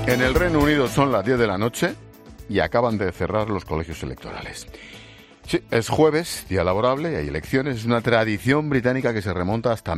En el Reino Unido son las 10 de la noche y acaban de cerrar los colegios electorales. Sí, es jueves, día laborable, y hay elecciones. Es una tradición británica que se remonta hasta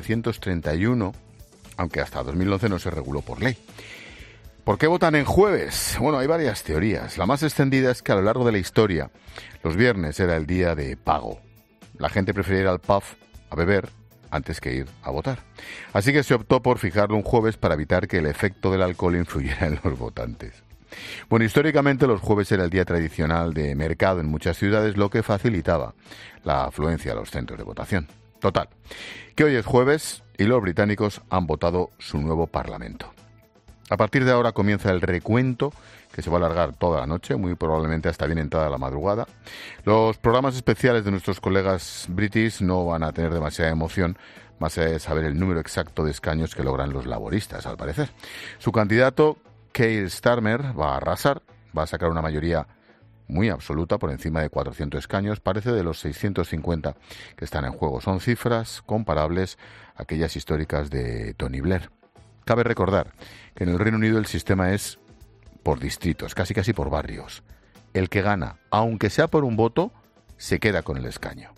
1931, aunque hasta 2011 no se reguló por ley. ¿Por qué votan en jueves? Bueno, hay varias teorías. La más extendida es que a lo largo de la historia, los viernes era el día de pago. La gente prefería ir al pub a beber antes que ir a votar. Así que se optó por fijarlo un jueves para evitar que el efecto del alcohol influyera en los votantes. Bueno, históricamente los jueves era el día tradicional de mercado en muchas ciudades, lo que facilitaba la afluencia a los centros de votación. Total, que hoy es jueves y los británicos han votado su nuevo Parlamento. A partir de ahora comienza el recuento, que se va a alargar toda la noche, muy probablemente hasta bien entrada la madrugada. Los programas especiales de nuestros colegas british no van a tener demasiada emoción, más allá de saber el número exacto de escaños que logran los laboristas, al parecer. Su candidato, Keir Starmer, va a arrasar, va a sacar una mayoría muy absoluta, por encima de 400 escaños, parece de los 650 que están en juego. Son cifras comparables a aquellas históricas de Tony Blair. Cabe recordar que en el Reino Unido el sistema es por distritos, casi por barrios. El que gana, aunque sea por un voto, se queda con el escaño.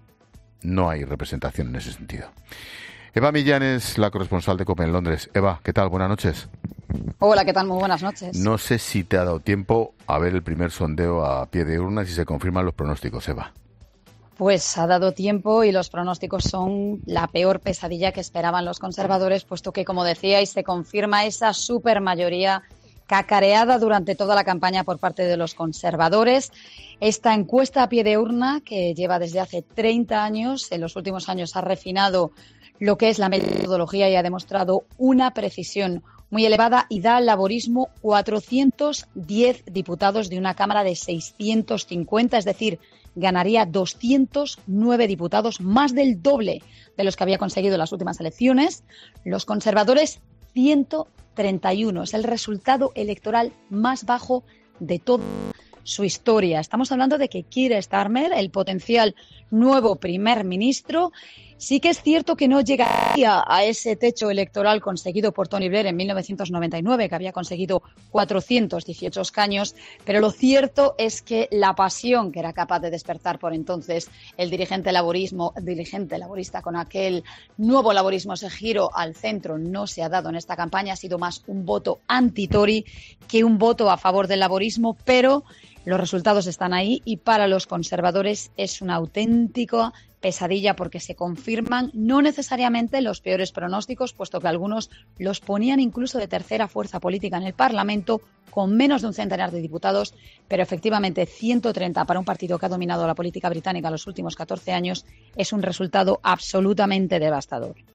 No hay representación en ese sentido. Eva Millán es la corresponsal de COPE en Londres. Eva, ¿qué tal? Buenas noches. Hola, ¿qué tal? Muy buenas noches. No sé si te ha dado tiempo a ver el primer sondeo a pie de urna y si se confirman los pronósticos, Eva. Pues ha dado tiempo y los pronósticos son la peor pesadilla que esperaban los conservadores, puesto que, como decíais, se confirma esa supermayoría cacareada durante toda la campaña por parte de los conservadores. Esta encuesta a pie de urna, que lleva desde hace 30 años, en los últimos años ha refinado lo que es la metodología y ha demostrado una precisión muy elevada y da al laborismo 410 diputados de una Cámara de 650, es decir, ganaría 209 diputados, más del doble de los que había conseguido en las últimas elecciones. Los conservadores, 131. Es el resultado electoral más bajo de toda su historia. Estamos hablando de que Keir Starmer, el potencial nuevo primer ministro, sí que es cierto que no llegaría a ese techo electoral conseguido por Tony Blair en 1999, que había conseguido 418 escaños, pero lo cierto es que la pasión que era capaz de despertar por entonces el dirigente laborista con aquel nuevo laborismo, ese giro al centro, no se ha dado en esta campaña. Ha sido más un voto anti-Tory que un voto a favor del laborismo, pero los resultados están ahí y para los conservadores es una auténtica pesadilla porque se confirman no necesariamente los peores pronósticos, puesto que algunos los ponían incluso de tercera fuerza política en el Parlamento con menos de un centenar de diputados, pero efectivamente 130 para un partido que ha dominado la política británica los últimos 14 años es un resultado absolutamente devastador.